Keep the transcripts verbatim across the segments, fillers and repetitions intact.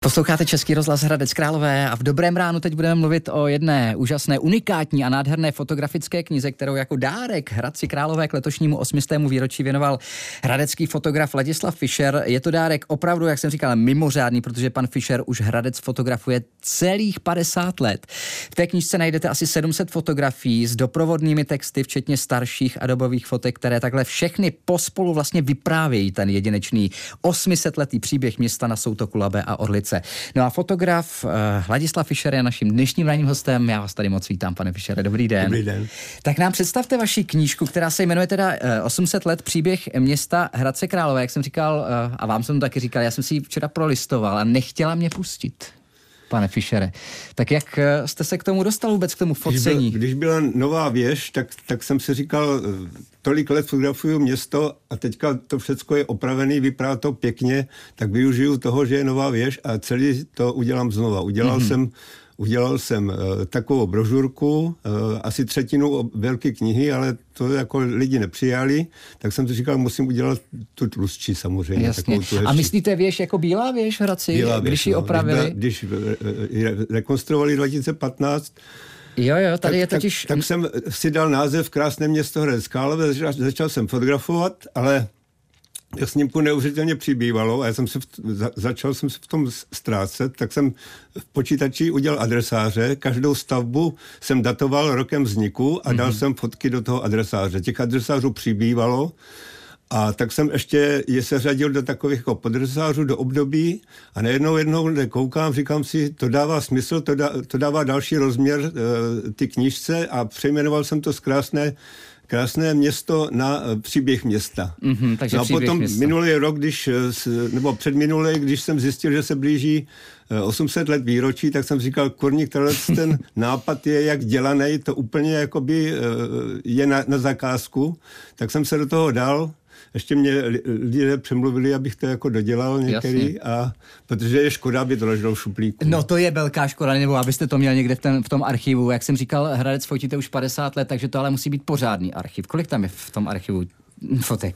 Posloucháte Český rozhlas Hradec Králové a v dobrém ránu teď budeme mluvit o jedné úžasné, unikátní a nádherné fotografické knize, kterou jako dárek Hradci Králové k letošnímu osmistému výročí věnoval hradecký fotograf Ladislav Fischer. Je to dárek opravdu, jak jsem říkal, mimořádný, protože pan Fischer už Hradec fotografuje celých padesát let. V té knížce najdete asi sedm set fotografií s doprovodnými texty, včetně starších adobových fotek, které takhle všechny pospolu vlastně vyprávějí ten jedinečný osmisetletý příběh města na soutoku Labe a Orlice. No a fotograf uh, Ladislav Fischer je naším dnešním ranním hostem. Já vás tady moc vítám, pane Fischere, dobrý den. Dobrý den. Tak nám představte vaši knížku, která se jmenuje teda uh, osm set let příběh města Hradce Králové, jak jsem říkal, uh, a vám jsem to taky říkal, já jsem si ji včera prolistoval a nechtěla mě pustit, pane Fischere. Tak jak uh, jste se k tomu dostal vůbec, k tomu focení? Když, byl, když byla nová věž, tak, tak jsem si říkal, tolik let fotografuju město a teďka to všecko je opravený, vypadá to pěkně, tak využiju toho, že je nová věž a celý to udělám znova. Udělal mm-hmm. jsem Udělal jsem uh, takovou brožurku, uh, asi třetinu velké knihy, ale to jako lidi nepřijali, tak jsem si říkal, musím udělat tu tlustší samozřejmě. Jasně. A myslíte věž jako bílá věž v Hradci, bílá věž, když ji no, opravili? Když, byla, když uh, rekonstruovali dva tisíce patnáct, Jo, jo, tady tak, je totiž... Tak, tak jsem si dal název Krásné město Hradec Králové, začal, začal jsem fotografovat, ale snímku neuvěřitelně přibývalo a já jsem se v, za, začal jsem se v tom ztrácet, tak jsem v počítači udělal adresáře, každou stavbu jsem datoval rokem vzniku a dal mm-hmm. jsem fotky do toho adresáře. Těch adresářů přibývalo a tak jsem ještě je seřadil do takových jako podadresářů, do období a najednou jednou koukám, říkám si, to dává smysl, to, dá, to dává další rozměr e, ty knížce a přejmenoval jsem to z krásné Krásné město na příběh města. Mm-hmm, takže no a potom města. minulý rok, když, nebo předminulý, když jsem zjistil, že se blíží osm set let výročí, tak jsem říkal, kurník, ten nápad je jak dělaný, to úplně jakoby je na, na zakázku, tak jsem se do toho dal. Ještě mě lidé přemluvili, abych to jako dodělal některý, a protože je škoda, aby to leželo v šuplíku. No to je velká škoda, nebo abyste to měl někde v, ten, v tom archivu. Jak jsem říkal, Hradec fotíte už padesát let, takže to ale musí být pořádný archiv. Kolik tam je v tom archivu fotek?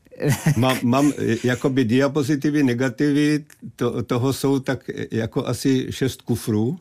Mám, mám jakoby diapozitivy, negativy, to, toho jsou tak jako asi šest kufrů.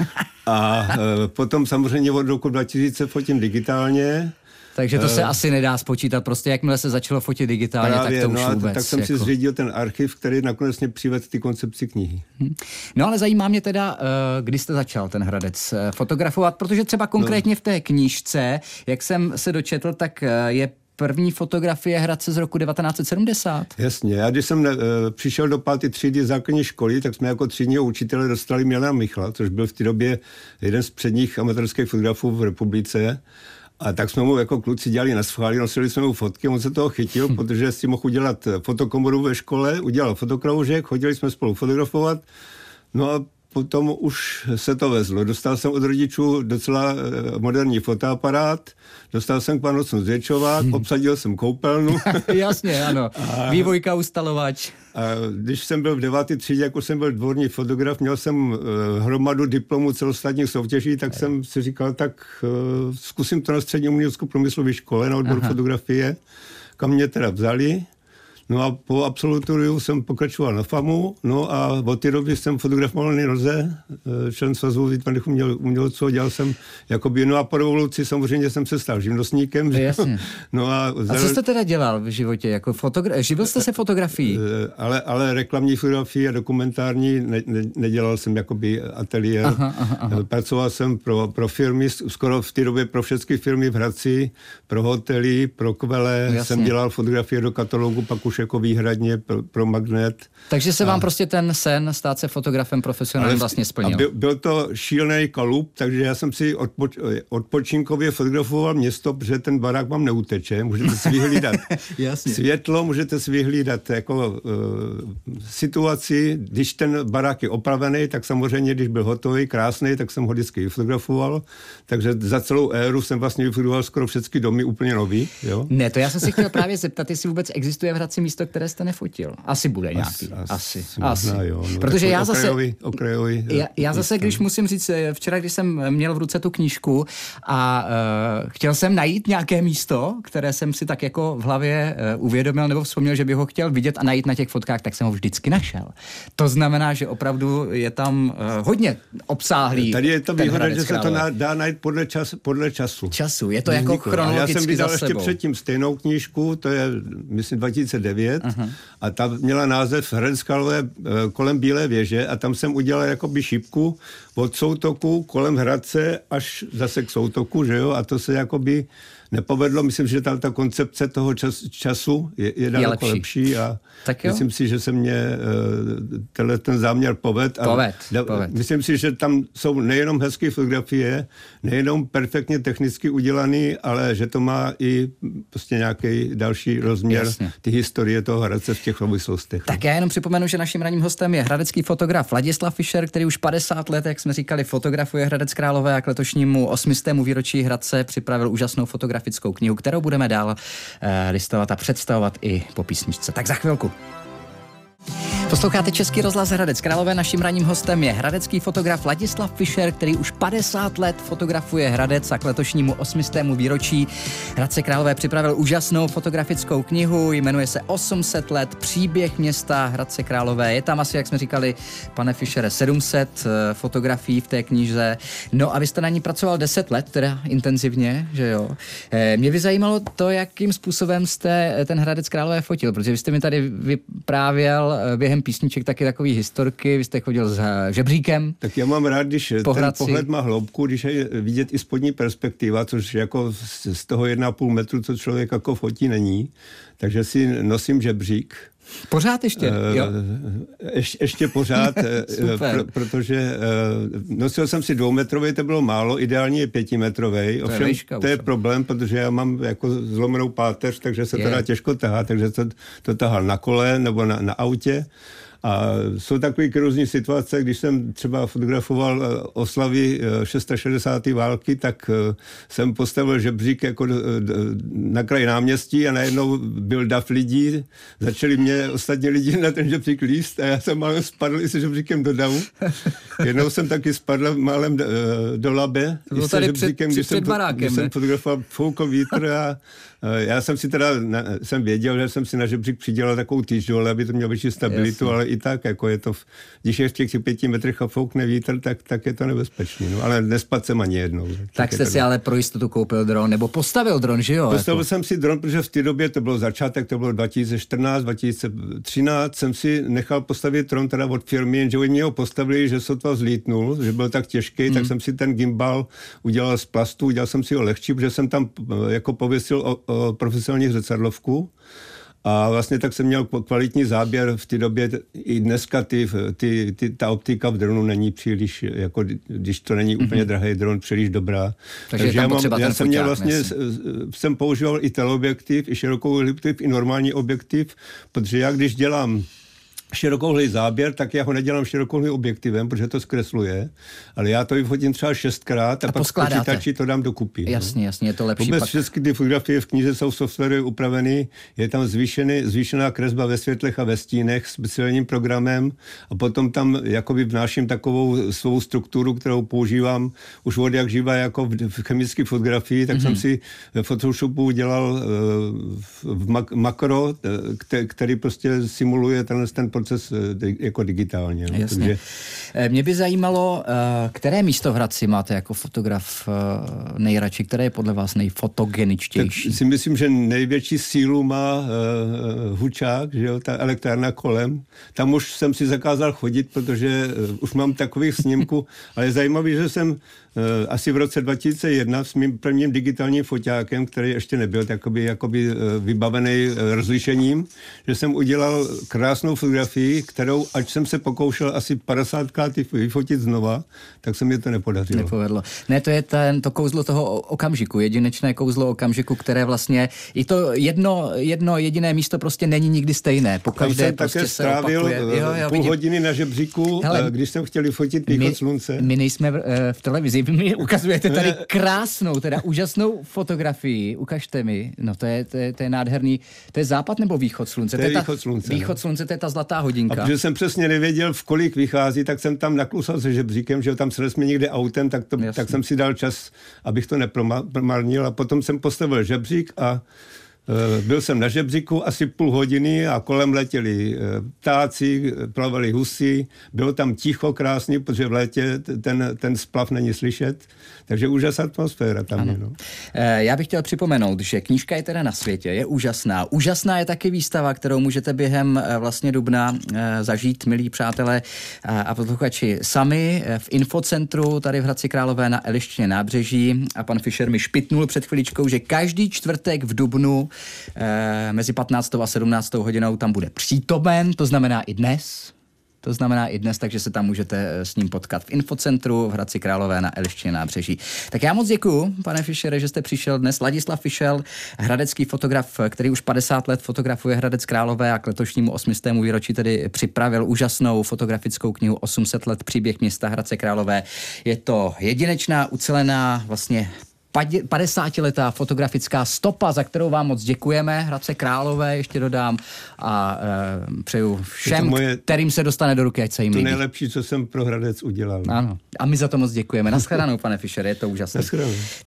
A e, potom samozřejmě od roku dva tisíce fotím digitálně. Takže to se uh, asi nedá spočítat, prostě jakmile se začalo fotit digitálně, právě, tak to no už vůbec. Tak jsem jako... si zřídil ten archiv, který nakonec mě přivedl ty koncepci knihy. No ale zajímá mě teda, kdy jste začal ten Hradec fotografovat, protože třeba konkrétně no. v té knížce, jak jsem se dočetl, tak je první fotografie Hradce z roku devatenáct set sedmdesát. Jasně, já když jsem ne, přišel do páté třídy základní školy, tak jsme jako třídního učitele dostali Milana Michla, což byl v té době jeden z předních amatérských fotografů v republice. A tak jsme mu jako kluci dělali na schvály, nosili jsme mu fotky, on se toho chytil, hm. protože si mohl udělat fotokomoru ve škole, udělal fotokroužek, chodili jsme spolu fotografovat, no a potom už se to vezlo. Dostal jsem od rodičů docela moderní fotoaparát, dostal jsem k Vánocům zvětšovák, hmm. obsadil jsem koupelnu. Jasně, ano. A, Vývojka, ustalovač. A když jsem byl v deváté třídě, jako jsem byl dvorní fotograf, měl jsem uh, hromadu diplomů celostátních soutěží, tak Aj. jsem si říkal, tak uh, zkusím to na střední umělecko-průmyslové škole na odboru fotografie, kam mě teda vzali. No a po absolutoriu jsem pokračoval na FAMu, no a od té doby jsem fotografoval na noze, člen svazu výtvarných uměl, umělců, dělal jsem jakoby, no a po revoluci samozřejmě jsem se stal živnostníkem. Jasně. No a, a co jste teda dělal v životě? Jako fotogra- živil jste se fotografií? Ale, ale reklamní fotografii a dokumentární ne, ne, nedělal jsem jakoby ateliér. Aha, aha, aha. Pracoval jsem pro, pro firmy, skoro v té době pro všechny firmy v Hradci, pro hotely, pro kvele, Jasně. jsem dělal fotografie do katalogu, pak už jako výhradně pro, pro Magnet. Takže se vám a... prostě ten sen stát se fotografem profesionálním vlastně splnil. Byl, byl to šílený kalup, takže já jsem si odpoč, odpočinkově fotografoval město, protože ten barák vám neuteče, můžete si vyhlídat světlo, můžete si vyhlídat jako uh, situaci, když ten barák je opravený, tak samozřejmě, když byl hotový, krásný, tak jsem ho vždycky vyfotografoval, takže za celou éru jsem vlastně vyfotografoval skoro všechny domy úplně nový. Jo? Ne, to já jsem si chtěl právě zeptat, jestli vůbec existuje v Hradci místo, které jste nefotil? Asi bude nějaký. Asi. Asi. asi. Možná, jo. No, protože já zase, okrajový, okrajový, já, já zase, když musím říct, včera, když jsem měl v ruce tu knížku a uh, chtěl jsem najít nějaké místo, které jsem si tak jako v hlavě uh, uvědomil nebo vzpomněl, že bych ho chtěl vidět a najít na těch fotkách, tak jsem ho vždycky našel. To znamená, že opravdu je tam uh, hodně obsáhlý. Tady je to výhoda, že se to dá najít podle, čas, podle času. Času, je to jako vzniklo. chronologicky já jsem vydal za ještě sebou. předtím stejnou knížku, to je, myslím, dva tisíce devět, uh-huh. a ta měla název Hradec Králové kolem Bílé věže a tam jsem udělal jakoby šipku od soutoku kolem Hradce až zase k soutoku, že jo, a to se jakoby nepovedlo. Myslím, že tam ta koncepce toho čas, času je, je daleko lepší. lepší a myslím si, že se mě uh, tenhle ten záměr poved. Poved, a poved. Myslím si, že tam jsou nejenom hezké fotografie, nejenom perfektně technicky udělaný, ale že to má i prostě nějaký další rozměr Jasně. ty historie toho Hradce v těch souvislostech. Tak já jenom připomenu, že naším ranním hostem je hradecký fotograf Ladislav Fischer, který už padesát let, jak jsme říkali, fotografuje Hradec Králové a k letošnímu osmistému výročí Hradce připravil úžasnou fotografickou knihu, kterou budeme dál uh, listovat a představovat i po písničce. Tak za chvilku. Posloucháte Český rozhlas Hradec Králové. Naším ranním hostem je hradecký fotograf Ladislav Fischer, který už padesát let fotografuje Hradec a k letošnímu osmistému výročí Hradce Králové připravil úžasnou fotografickou knihu, jmenuje se osm set let, příběh města Hradce Králové. Je tam asi, jak jsme říkali, pane Fischere, sedm set fotografií v té knize. No a vy jste na ní pracoval deset let, teda intenzivně, že jo. Mě by zajímalo to, jakým způsobem jste ten Hradec Králové fotil, protože vy jste mi tady vyprávěl během písniček taky takový historky, vy jste chodil s žebříkem. Tak já mám rád, když ten Hradci. Pohled má hloubku, když je vidět i spodní perspektiva, což jako z toho jedna a půl metru, co člověk jako fotí, není. Takže si nosím žebřík. Pořád ještě, jo? Ješ, ještě pořád, pro, protože nosil jsem si dvoumetrovej, to bylo málo, ideálně je pětimetrovej. To Ovšem, je, vejška, to je problém, protože já mám jako zlomenou páteř, takže se je. to dá těžko tahá, takže to, to tahal na kole nebo na, na autě. A jsou takové různé situace, když jsem třeba fotografoval oslavy šedesátého šesté války, tak jsem postavil žebřík jako na kraji náměstí a najednou byl dav lidí, začali mě ostatní lidi na ten žebřík líst a já jsem málem spadl i se žebříkem do davu. Jednou jsem taky spadl málem do, do labe, to bylo tady žebříkem, před, když, před jsem, barákem, když jsem fotografoval foukl vítr a já jsem si teda, na, jsem věděl, že jsem si na žebřík přidělal takovou týždžolu, aby to mělo větší stabilitu, Jasně. ale i tak, jako je to, v, když je v těch pěti metrech a foukne vítr, tak, tak je to nebezpečný. No, ale nespad jsem ani jednou. Tak, tak jste si ale pro jistotu koupil dron, nebo postavil dron, že jo? Postavil jako? jsem si dron, protože v té době, to bylo začátek, to bylo dva tisíce čtrnáct, dva tisíce třináct, jsem si nechal postavit dron teda od firmy, jenže oni ho postavili, že sotva zlítnul, že byl tak těžký, hmm. tak jsem si ten gimbal udělal z plastu, udělal jsem si ho lehčí, protože jsem tam jako pověsil o, o profesionálních zrcadlovku. A vlastně tak jsem měl kvalitní záběr v té době. I dneska ty, ty, ty, ta optika v dronu není příliš, jako když to není úplně mm-hmm. drahý dron, příliš dobrá. Takže, Takže já, mám, já jsem měl vlastně, dnes. jsem používal i teleobjektiv, i širokou objektiv, i normální objektiv, protože já když dělám širokouhlý záběr, tak já ho nedělám širokouhlý objektivem, protože to zkresluje, ale já to vyfotím třeba šestkrát a, a pak v počítači to dám dokupy. Jasně, no. jasně, je to lepší. Vůbec pak... všechny ty fotografie v knize jsou softwary upravený, je tam zvýšený, zvýšená kresba ve světlech a ve stínech speciálním programem a potom tam jakoby vnáším takovou svou strukturu, kterou používám už od jak živa jako v, v chemické fotografii, tak mm-hmm. jsem si ve Photoshopu dělal uh, v mak- makro, který, který prostě simuluje ten, ten proces jako digitálně. No. Jasně. Takže... Mě by zajímalo, které místo v Hradci máte jako fotograf nejradši, které je podle vás nejfotogeničtější? Tak si myslím, že největší sílu má uh, Hučák, že jo, ta elektrárna kolem. Tam už jsem si zakázal chodit, protože uh, už mám takových snímků, ale je zajímavý, že jsem uh, asi v roce dva tisíce jedna s mým prvním digitálním foťákem, který ještě nebyl takový jakoby uh, vybavený uh, rozlišením, že jsem udělal krásnou fotografii fotografii, kterou, ať jsem se pokoušel asi padesátkrát vyfotit znova, tak se mi to nepodařilo. Nepovedlo. Ne, to je ten, to kouzlo toho okamžiku, jedinečné kouzlo okamžiku, které vlastně, i to jedno, jedno jediné místo prostě není nikdy stejné. Pokaždé jsem prostě také se strávil opakuje. Jo, jo, půl vidím. hodiny na žebříku, hele, když jsem chtěl fotit východ my, slunce. My nejsme v, v televizi, vy mi ukazujete tady krásnou, teda úžasnou fotografii. Ukažte mi, no to je, to je, to je nádherný, to je západ nebo východ slunce? To je, to je východ ta, slunce. Východ slunce, to je ta zlatá hodinka. A protože jsem přesně nevěděl, v kolik vychází, tak jsem tam naklusal se žebříkem, že tam se jsme někde autem, tak, to, tak jsem si dal čas, abych to nepromarnil, a potom jsem postavil žebřík a byl jsem na žebříku asi půl hodiny a kolem letěli ptáci, plavali husy, bylo tam ticho krásně, protože v létě ten, ten splav není slyšet, takže úžasná atmosféra tam je. No. Já bych chtěl připomenout, že knížka je teda na světě, je úžasná. Úžasná je taky výstava, kterou můžete během vlastně dubna zažít, milí přátelé a posluchači, sami v infocentru tady v Hradci Králové na Eliščině nábřeží, a pan Fischer mi špitnul před chviličkou, že každý čtvrtek v dubnu mezi patnáctou a sedmnáctou hodinou tam bude přítomen, to znamená i dnes. To znamená i dnes, takže se tam můžete s ním potkat v infocentru v Hradci Králové na Eliščině nábřeží. Tak já moc děkuju, pane Fischere, že jste přišel dnes. Ladislav Fischel, hradecký fotograf, který už padesát let fotografuje Hradec Králové a k letošnímu osmistému výročí tedy připravil úžasnou fotografickou knihu osm set let příběh města Hradce Králové. Je to jedinečná, ucelená vlastně padesátiletá fotografická stopa, za kterou vám moc děkujeme, Hradce Králové, ještě dodám, a e, přeju všem, moje, kterým se dostane do ruky, ať se jim to líbí. To nejlepší, co jsem pro Hradec udělal. Ano, a my za to moc děkujeme. Naschledanou, pane Fischere, je to úžasné. Naschledanou.